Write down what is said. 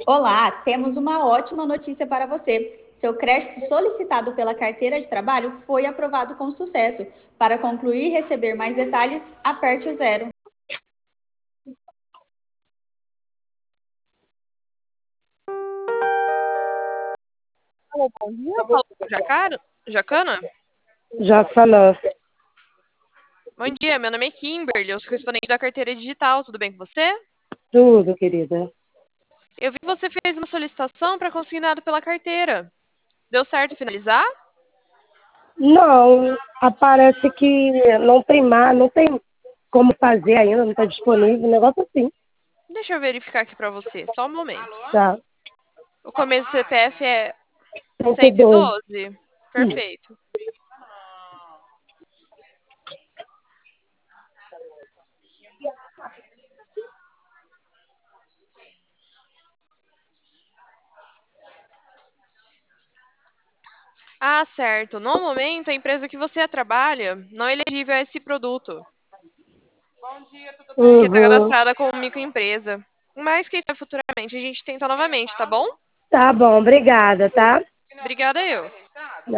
Olá, temos uma ótima notícia para você. Seu crédito solicitado pela carteira de trabalho foi aprovado com sucesso. Para concluir e receber mais detalhes, aperte o zero. Alô, bom dia. Fala com Jacana? Já falou. Bom dia, meu nome é Kimberly, eu sou correspondente da carteira digital, tudo bem com você? Tudo, querida. Eu vi que você fez uma solicitação para consignado pela carteira. Deu certo finalizar? Não, aparece que não tem mais, não tem como fazer ainda, não está disponível, um negócio assim. Deixa eu verificar aqui para você, só um momento. Tá. O começo do CPF é 32. 112? Perfeito. Ah, certo. No momento, a empresa que você trabalha não é elegível a esse produto, porque está Uhum. cadastrada como microempresa. Mas quem sabe futuramente a gente tenta novamente, tá bom? Tá bom, obrigada, tá? Obrigada eu.